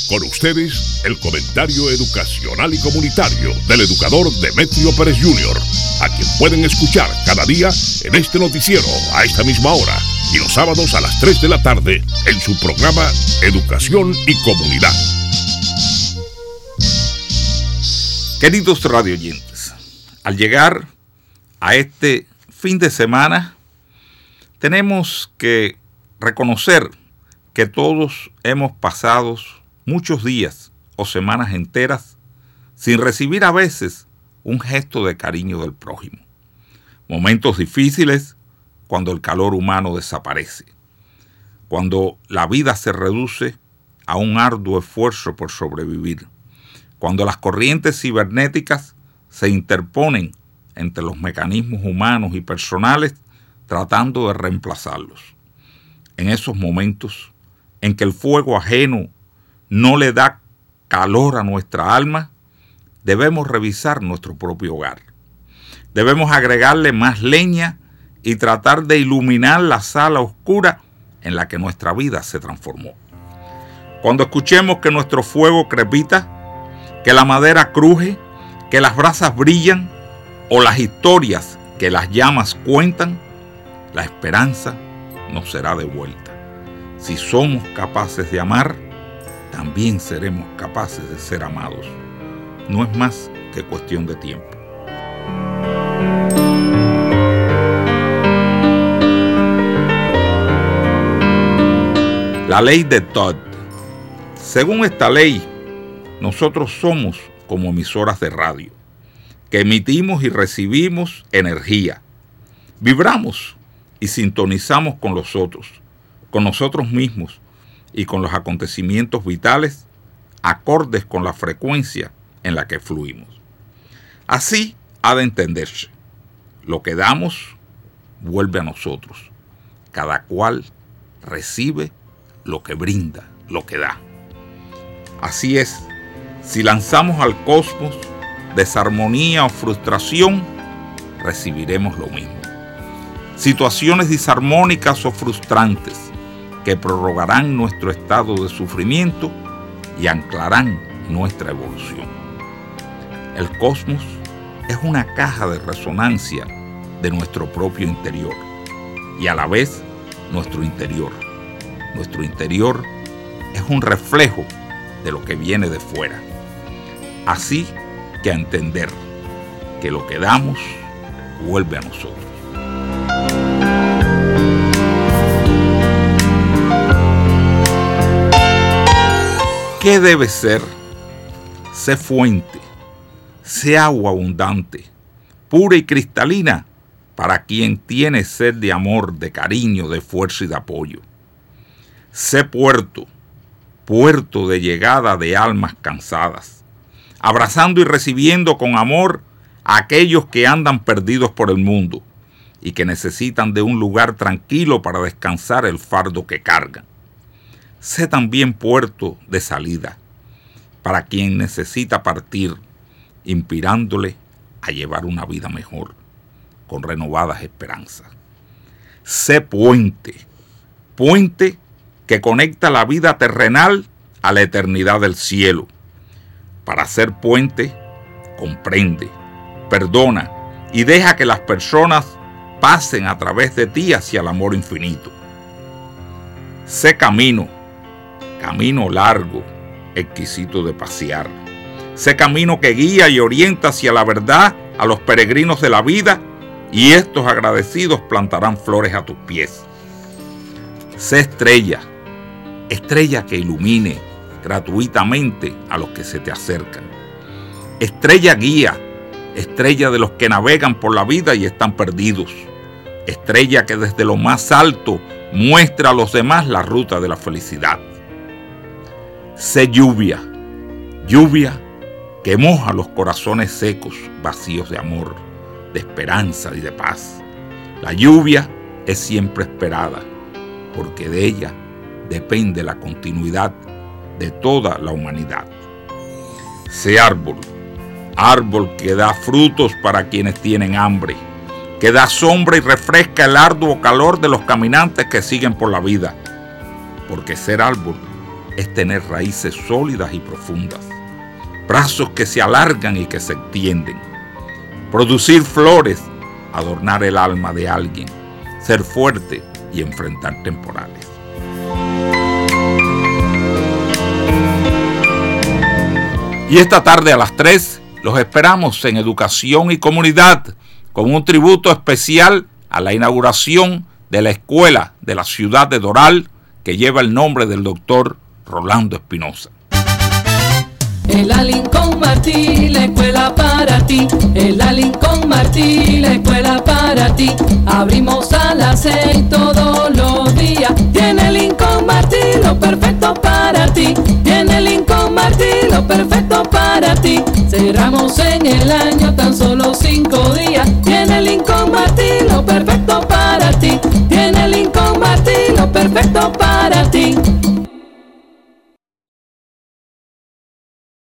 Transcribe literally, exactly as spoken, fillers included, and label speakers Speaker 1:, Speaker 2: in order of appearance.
Speaker 1: Con ustedes, el comentario educacional y comunitario del educador Demetrio Pérez junior, a quien pueden escuchar cada día en este noticiero a esta misma hora y los sábados a las tres de la tarde en su programa Educación y Comunidad.
Speaker 2: Queridos radioyentes, al llegar a este fin de semana, tenemos que reconocer que todos hemos pasado muchos días o semanas enteras sin recibir a veces un gesto de cariño del prójimo. Momentos difíciles cuando el calor humano desaparece, cuando la vida se reduce a un arduo esfuerzo por sobrevivir, cuando las corrientes cibernéticas se interponen entre los mecanismos humanos y personales tratando de reemplazarlos. En esos momentos en que el fuego ajeno no le da calor a nuestra alma, debemos revisar nuestro propio hogar. Debemos agregarle más leña y tratar de iluminar la sala oscura en la que nuestra vida se transformó. Cuando escuchemos que nuestro fuego crepita, que la madera cruje, que las brasas brillan o las historias que las llamas cuentan, la esperanza nos será devuelta. Si somos capaces de amar, también seremos capaces de ser amados. No es más que cuestión de tiempo. La ley de Todd. Según esta ley, nosotros somos como emisoras de radio, que emitimos y recibimos energía. Vibramos y sintonizamos con los otros, con nosotros mismos y con los acontecimientos vitales acordes con la frecuencia en la que fluimos. Así ha de entenderse. Lo que damos vuelve a nosotros. Cada cual recibe lo que brinda, lo que da. Así es, si lanzamos al cosmos desarmonía o frustración, recibiremos lo mismo. Situaciones disarmónicas o frustrantes que prorrogarán nuestro estado de sufrimiento y anclarán nuestra evolución. El cosmos es una caja de resonancia de nuestro propio interior y a la vez nuestro interior. Nuestro interior es un reflejo de lo que viene de fuera. Así que a entender que lo que damos vuelve a nosotros. ¿Qué debe ser? Sé fuente, sé agua abundante, pura y cristalina para quien tiene sed de amor, de cariño, de fuerza y de apoyo. Sé puerto, puerto de llegada de almas cansadas, abrazando y recibiendo con amor a aquellos que andan perdidos por el mundo y que necesitan de un lugar tranquilo para descansar el fardo que cargan. Sé también puerto de salida para quien necesita partir, inspirándole a llevar una vida mejor, con renovadas esperanzas. Sé puente, puente que conecta la vida terrenal a la eternidad del cielo. Para ser puente, comprende, perdona y deja que las personas pasen a través de ti hacia el amor infinito. Sé camino, camino largo, exquisito de pasear. Sé camino que guía y orienta hacia la verdad a los peregrinos de la vida, y estos agradecidos plantarán flores a tus pies. Sé estrella, estrella que ilumine gratuitamente a los que se te acercan. Estrella guía, estrella de los que navegan por la vida y están perdidos. Estrella que desde lo más alto muestra a los demás la ruta de la felicidad. Sé lluvia, lluvia que moja los corazones secos, vacíos de amor, de esperanza y de paz. La lluvia es siempre esperada, porque de ella depende la continuidad de toda la humanidad. Sé árbol, árbol que da frutos para quienes tienen hambre, que da sombra y refresca el arduo calor de los caminantes que siguen por la vida, porque ser árbol es tener raíces sólidas y profundas, brazos que se alargan y que se extienden, producir flores, adornar el alma de alguien, ser fuerte y enfrentar temporales. Y esta tarde a las tres los esperamos en Educación y Comunidad con un tributo especial a la inauguración de la escuela de la ciudad de Doral que lleva el nombre del doctor Rolando Espinosa.
Speaker 3: En la Lincoln Martí, la escuela para ti. En la Lincoln Martí, la escuela para ti. Abrimos a las seis todos los días. Tiene Lincoln Martí lo perfecto para ti. Tiene Lincoln Martí lo perfecto para ti. Cerramos en el año tan solo cinco días. Tiene Lincoln Martí lo perfecto para ti. Tiene Lincoln Martí lo perfecto para ti.